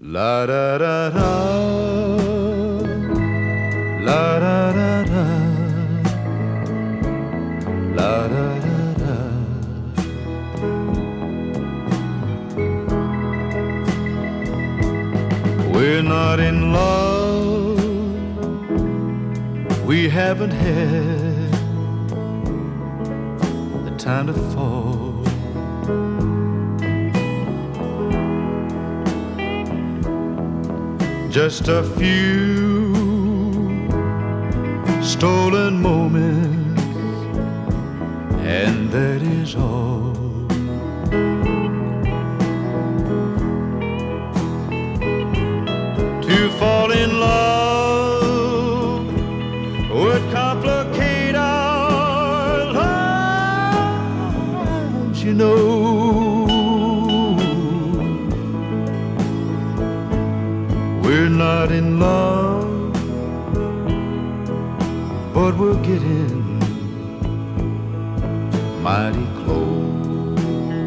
La da da da, la da da da, la da da da. We're not in love, we haven't had the time to fall. Just a few stolen moments, and that is all. To fall in love would complicate our lives, you know. We're not in love, but we're getting mighty close.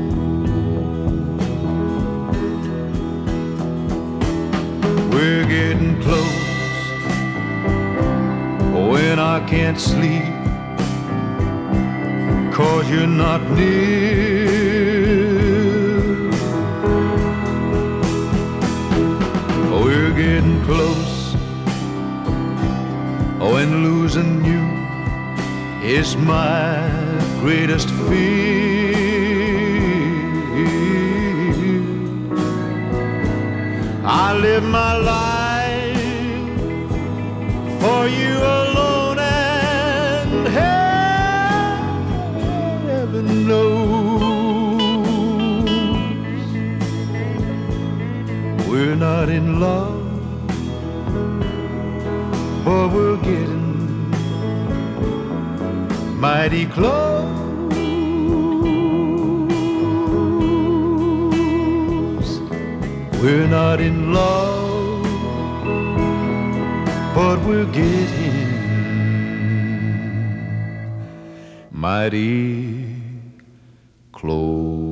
We're getting close when I can't sleep, 'cause you're not near. We're getting close when losing you is my greatest fear. I live my life for you alone, and heaven knows we're not in love, but we're getting mighty close. We're not in love, but we're getting mighty close.